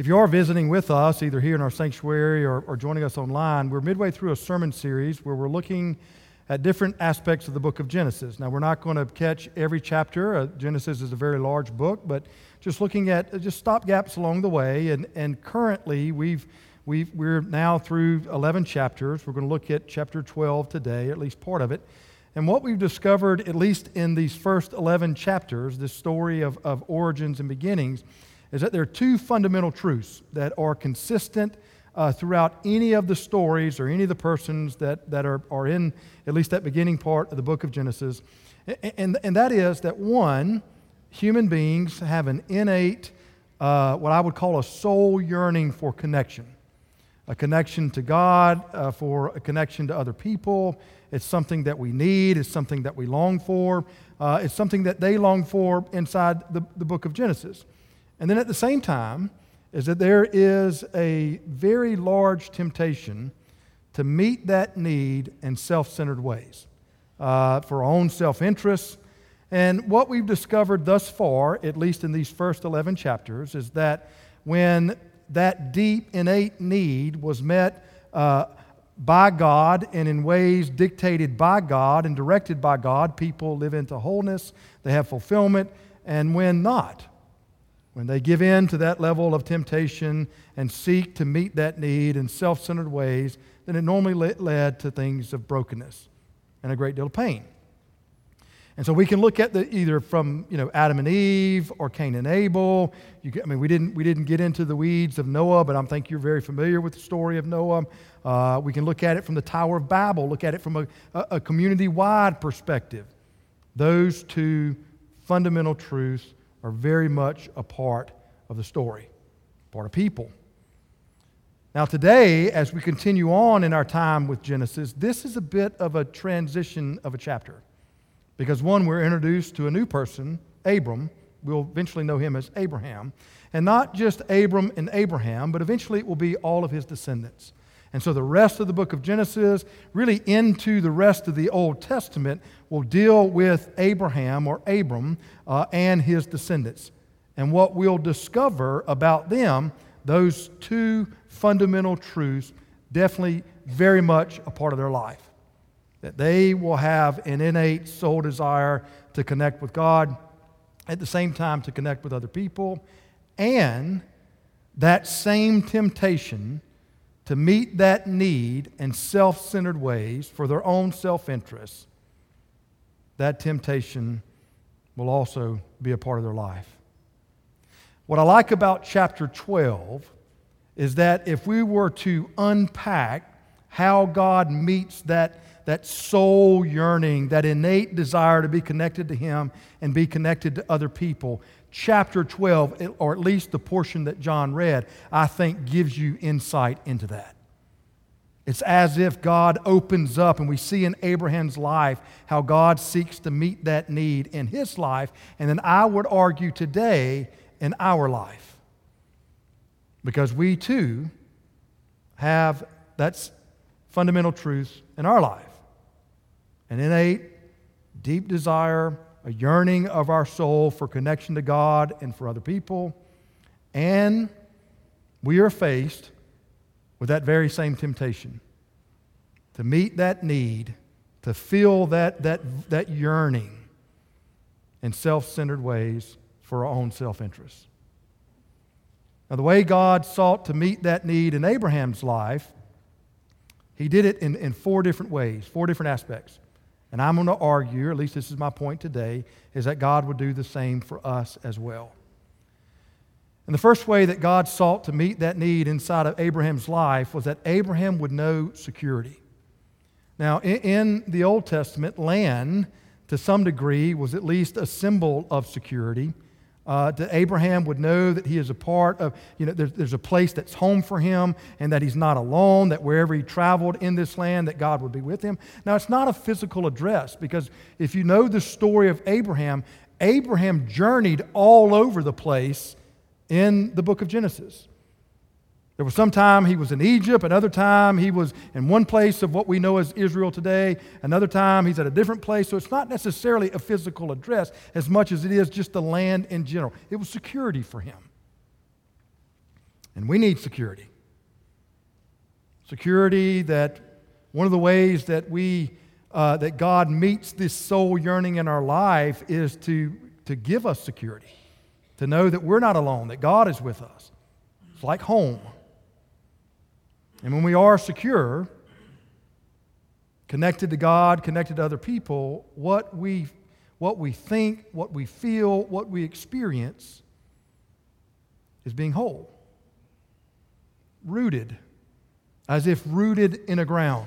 If you are visiting with us, either here in our sanctuary or joining us online, we're midway through a sermon series where we're looking at different aspects of the book of Genesis. Now, we're not going to catch every chapter. Genesis is a very large book, but just looking at just stop gaps along the way. And currently, we're now through 11 chapters. We're going to look at chapter 12 today, at least part of it. And what we've discovered, at least in these first 11 chapters, this story of origins and beginnings, is that there are two fundamental truths that are consistent throughout any of the stories or any of the persons that are in at least that beginning part of the book of Genesis. And that is that, one, human beings have an innate, what I would call a soul yearning for connection. A connection to God, for a connection to other people. It's something that we need. It's something that we long for. It's something that they long for inside the book of Genesis. And then at the same time is that there is a very large temptation to meet that need in self-centered ways, for our own self-interest. And what we've discovered thus far, at least in these first 11 chapters, is that when that deep, innate need was met by God and in ways dictated by God and directed by God, people live into wholeness, they have fulfillment, and when not, when they give in to that level of temptation and seek to meet that need in self-centered ways, then it normally led to things of brokenness and a great deal of pain. And so we can look at either from Adam and Eve or Cain and Abel. We didn't get into the weeds of Noah, but I think you're very familiar with the story of Noah. We can look at it from the Tower of Babel, look at it from a community-wide perspective. Those two fundamental truths are very much a part of the story, part of people. Now today, as we continue on in our time with Genesis, this is a bit of a transition of a chapter. Because one, we're introduced to a new person, Abram. We'll eventually know him as Abraham. And not just Abram and Abraham, but eventually it will be all of his descendants. And so the rest of the book of Genesis, really into the rest of the Old Testament, will deal with Abraham or Abram and his descendants. And what we'll discover about them, those two fundamental truths, definitely very much a part of their life. That they will have an innate soul desire to connect with God, at the same time to connect with other people, and that same temptation to meet that need in self-centered ways for their own self-interest, that temptation will also be a part of their life. What I like about chapter 12 is that if we were to unpack how God meets that soul yearning, that innate desire to be connected to Him and be connected to other people, chapter 12, or at least the portion that John read, I think gives you insight into that. It's as if God opens up, and we see in Abraham's life how God seeks to meet that need in his life, and then I would argue today in our life. Because we too have that fundamental truth in our life. An innate, deep desire, a yearning of our soul for connection to God and for other people. And we are faced with that very same temptation to meet that need, to feel that yearning in self-centered ways for our own self-interest. Now, the way God sought to meet that need in Abraham's life, He did it in four different ways, four different aspects. And I'm going to argue, or at least this is my point today, is that God would do the same for us as well. And the first way that God sought to meet that need inside of Abraham's life was that Abraham would know security. Now, in the Old Testament, land, to some degree, was at least a symbol of security. That Abraham would know that he is a part of, there's a place that's home for him and that he's not alone, that wherever he traveled in this land, that God would be with him. Now, it's not a physical address, because if you know the story of Abraham, Abraham journeyed all over the place in the book of Genesis. There was some time he was in Egypt, another time he was in one place of what we know as Israel today, another time he's at a different place. So it's not necessarily a physical address as much as it is just the land in general. It was security for him. And we need security. Security that one of the ways that that God meets this soul yearning in our life is to give us security, to know that we're not alone, that God is with us. It's like home. And when we are secure, connected to God, connected to other people, what we think, what we feel, what we experience is being whole, rooted, as if rooted in a ground.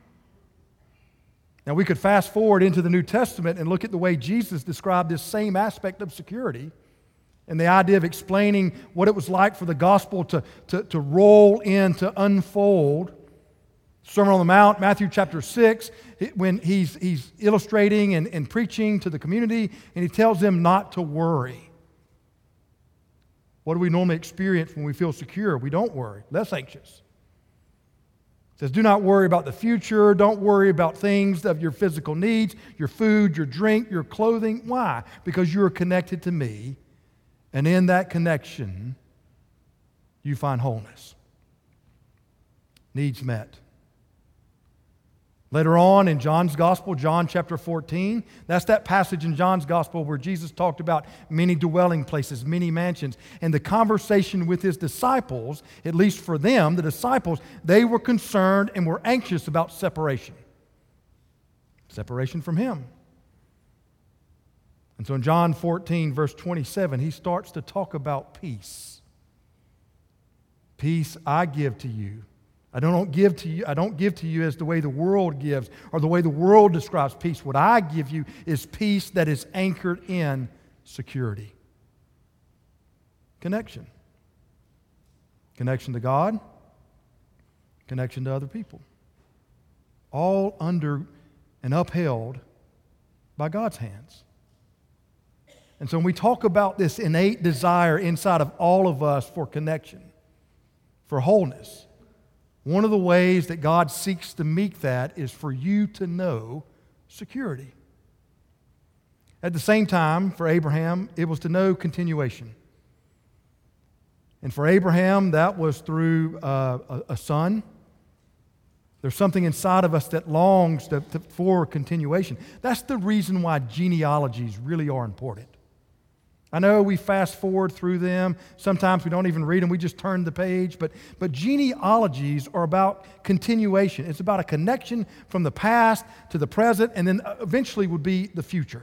Now, we could fast forward into the New Testament and look at the way Jesus described this same aspect of security and the idea of explaining what it was like for the gospel to roll in, to unfold. Sermon on the Mount, Matthew chapter 6, when he's illustrating and preaching to the community, and he tells them not to worry. What do we normally experience when we feel secure? We don't worry, less anxious. It says, do not worry about the future. Don't worry about things of your physical needs, your food, your drink, your clothing. Why? Because you are connected to me, and in that connection, you find wholeness. Needs met. Later on in John's Gospel, John chapter 14, that's that passage in John's Gospel where Jesus talked about many dwelling places, many mansions. And the conversation with his disciples, at least for them, the disciples, they were concerned and were anxious about separation. Separation from him. And so in John 14, verse 27, he starts to talk about peace. Peace I give to you. I don't give to you as the way the world gives or the way the world describes peace. What I give you is peace that is anchored in security. Connection. Connection to God. Connection to other people. All under and upheld by God's hands. And so when we talk about this innate desire inside of all of us for connection, for wholeness, one of the ways that God seeks to meet that is for you to know security. At the same time, for Abraham, it was to know continuation. And for Abraham, that was through a son. There's something inside of us that longs for continuation. That's the reason why genealogies really are important. I know we fast forward through them. Sometimes we don't even read them. We just turn the page. But genealogies are about continuation. It's about a connection from the past to the present and then eventually would be the future.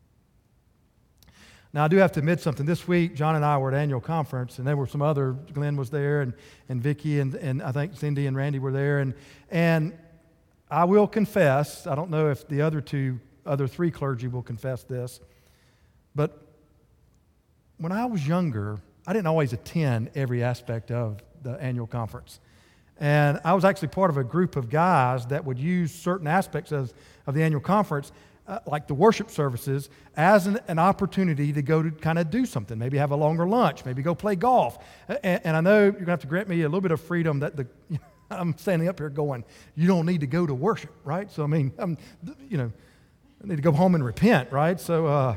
Now, I do have to admit something. This week, John and I were at annual conference, and there were some other, Glenn was there, and Vicki, and I think Cindy and Randy were there. And I will confess, I don't know if the other three clergy will confess this, but when I was younger, I didn't always attend every aspect of the annual conference. And I was actually part of a group of guys that would use certain aspects of the annual conference, like the worship services, as an opportunity to go to kind of do something, maybe have a longer lunch, maybe go play golf. And I know you're going to have to grant me a little bit of freedom that I'm standing up here going, you don't need to go to worship, right? So, I mean, I need to go home and repent, right? So,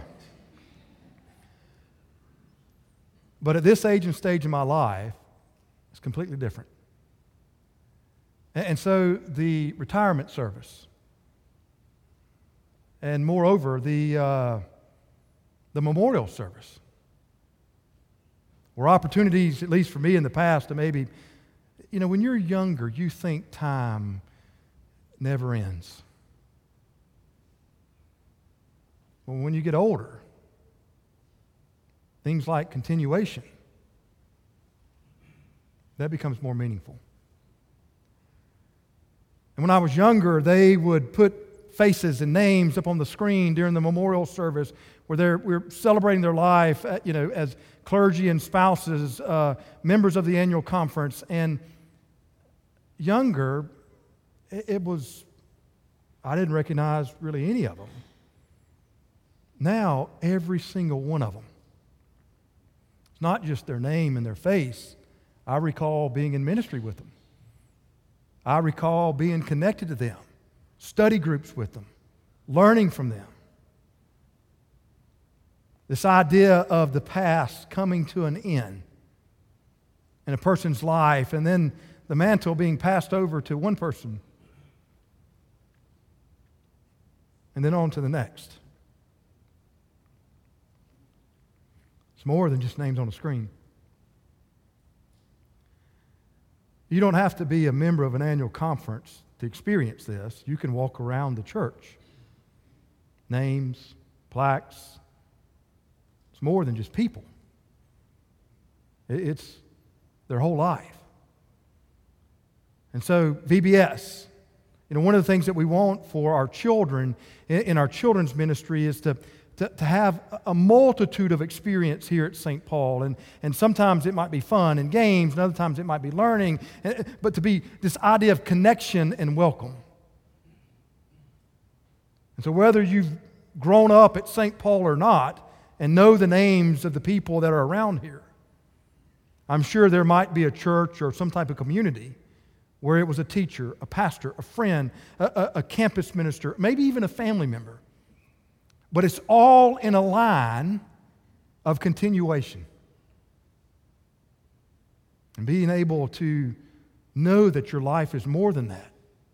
but at this age and stage in my life, it's completely different. And so the retirement service, and moreover, the memorial service, were opportunities, at least for me in the past, to maybe, when you're younger, you think time never ends. Well, when you get older, things like continuation, that becomes more meaningful. And when I was younger, they would put faces and names up on the screen during the memorial service where we're celebrating their life, as clergy and spouses, members of the annual conference. And younger, I didn't recognize really any of them. Now, every single one of them. It's not just their name and their face. I recall being in ministry with them. I recall being connected to them, study groups with them, learning from them. This idea of the past coming to an end in a person's life, and then the mantle being passed over to one person, and then on to the next. It's more than just names on a screen. You don't have to be a member of an annual conference to experience this. You can walk around the church. Names, plaques. It's more than just people. It's their whole life. And so, VBS, one of the things that we want for our children in our children's ministry is to have a multitude of experience here at St. Paul. And sometimes it might be fun and games, and other times it might be learning, but to be this idea of connection and welcome. And so whether you've grown up at St. Paul or not and know the names of the people that are around here, I'm sure there might be a church or some type of community where it was a teacher, a pastor, a friend, a campus minister, maybe even a family member. But it's all in a line of continuation. And being able to know that your life is more than that.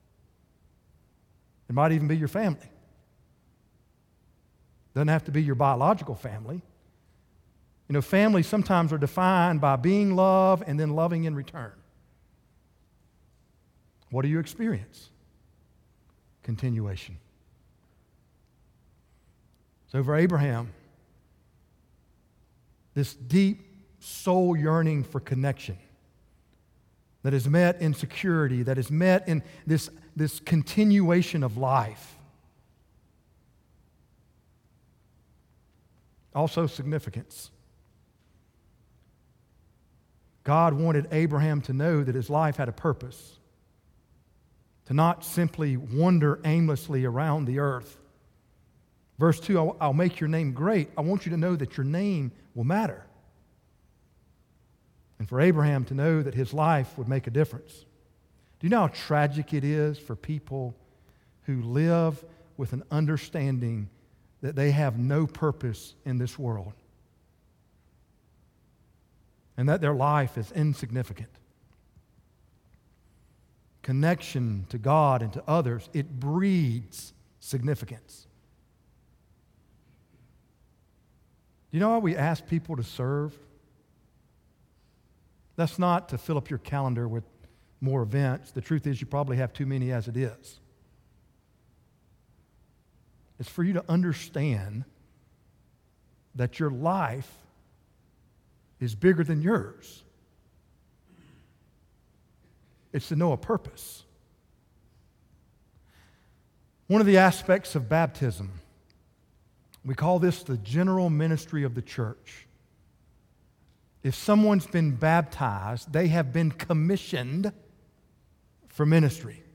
It might even be your family. Doesn't have to be your biological family. Families sometimes are defined by being loved and then loving in return. What do you experience? Continuation. So for Abraham, this deep soul yearning for connection that is met in security, that is met in this continuation of life. Also significance. God wanted Abraham to know that his life had a purpose, to not simply wander aimlessly around the earth. Verse 2, I'll make your name great. I want you to know that your name will matter. And for Abraham to know that his life would make a difference. Do you know how tragic it is for people who live with an understanding that they have no purpose in this world and that their life is insignificant? Connection to God and to others, it breeds significance. You know why we ask people to serve? That's not to fill up your calendar with more events. The truth is you probably have too many as it is. It's for you to understand that your life is bigger than yours. It's to know a purpose. One of the aspects of baptism, we call this the general ministry of the church. If someone's been baptized, they have been commissioned for ministry.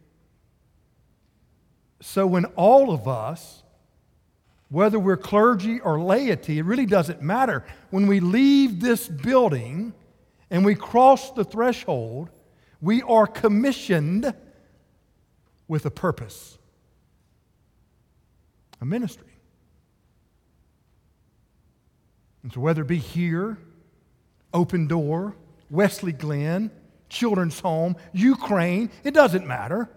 So when all of us, whether we're clergy or laity, it really doesn't matter. When we leave this building and we cross the threshold, we are commissioned with a purpose, a ministry. And so whether it be here, Open Door, Wesley Glen, Children's Home, Ukraine, it doesn't matter.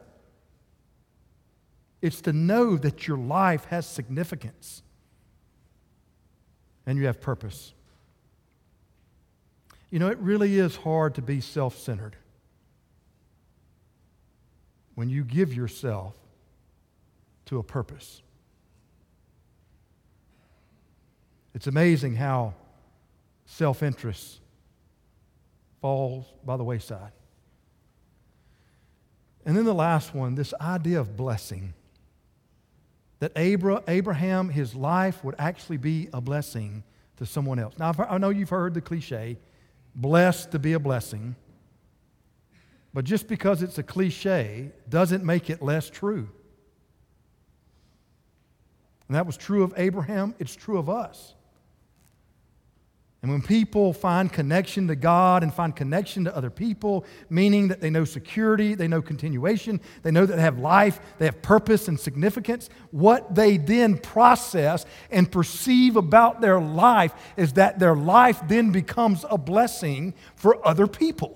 It's to know that your life has significance and you have purpose. It really is hard to be self-centered when you give yourself to a purpose. It's amazing how self-interest falls by the wayside. And then the last one, this idea of blessing. That Abraham, his life would actually be a blessing to someone else. Now, I know you've heard the cliche, blessed to be a blessing. But just because it's a cliche doesn't make it less true. And that was true of Abraham. It's true of us. And when people find connection to God and find connection to other people, meaning that they know security, they know continuation, they know that they have life, they have purpose and significance, what they then process and perceive about their life is that their life then becomes a blessing for other people,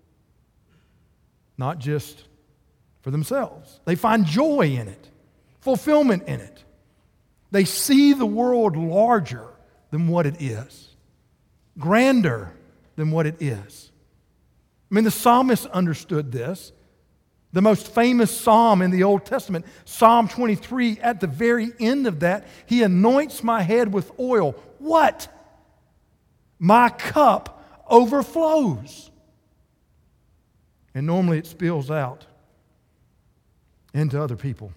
not just for themselves. They find joy in it, fulfillment in it. They see the world larger than what it is, grander than what it is. I mean, the psalmist understood this. The most famous psalm in the Old Testament, Psalm 23, at the very end of that, he anoints my head with oil. What? My cup overflows. And normally it spills out into other people.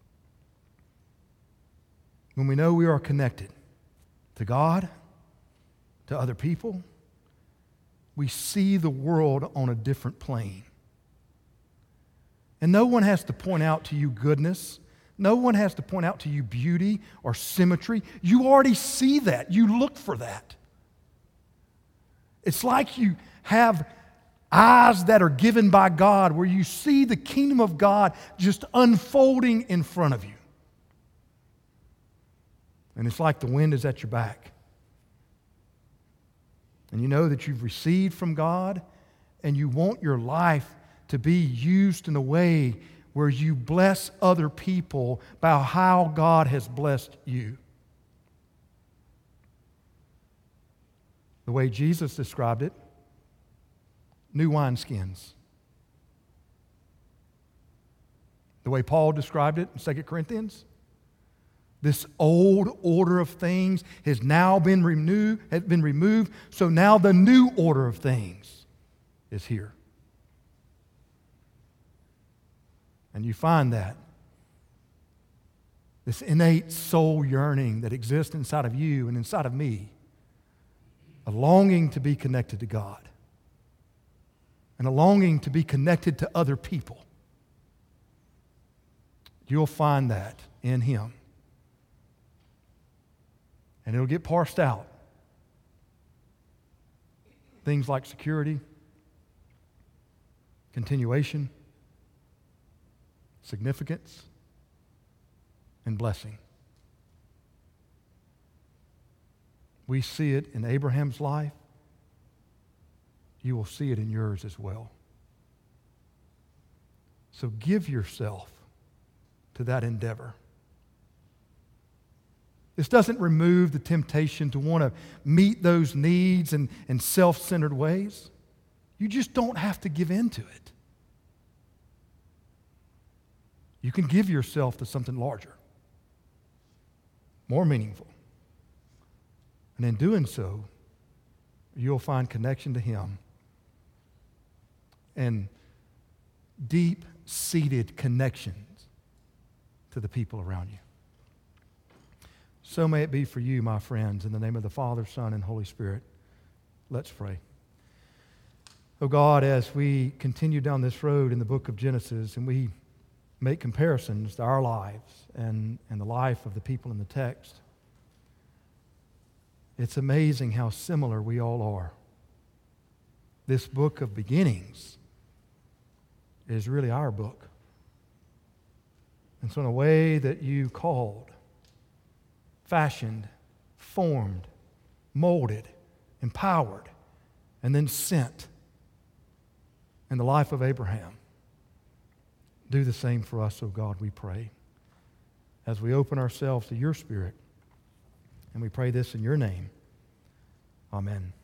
When we know we are connected to God, to other people, we see the world on a different plane. And no one has to point out to you goodness. No one has to point out to you beauty or symmetry. You already see that. You look for that. It's like you have eyes that are given by God where you see the kingdom of God just unfolding in front of you. And it's like the wind is at your back. And you know that you've received from God, and you want your life to be used in a way where you bless other people by how God has blessed you. The way Jesus described it, new wineskins. The way Paul described it in 2 Corinthians, this old order of things has now been removed, so now the new order of things is here. And you find that this innate soul yearning that exists inside of you and inside of me, a longing to be connected to God and a longing to be connected to other people. You'll find that in Him. And it'll get parsed out. Things like security, continuation, significance, and blessing. We see it in Abraham's life. You will see it in yours as well. So give yourself to that endeavor. This doesn't remove the temptation to want to meet those needs in self-centered ways. You just don't have to give in to it. You can give yourself to something larger, more meaningful. And in doing so, you'll find connection to Him and deep-seated connections to the people around you. So may it be for you, my friends, in the name of the Father, Son, and Holy Spirit. Let's pray. Oh God, as we continue down this road in the book of Genesis and we make comparisons to our lives and the life of the people in the text, it's amazing how similar we all are. This book of beginnings is really our book. And so in a way that you called, fashioned, formed, molded, empowered, and then sent in the life of Abraham. Do the same for us, oh God, we pray, as we open ourselves to your Spirit. And we pray this in your name. Amen.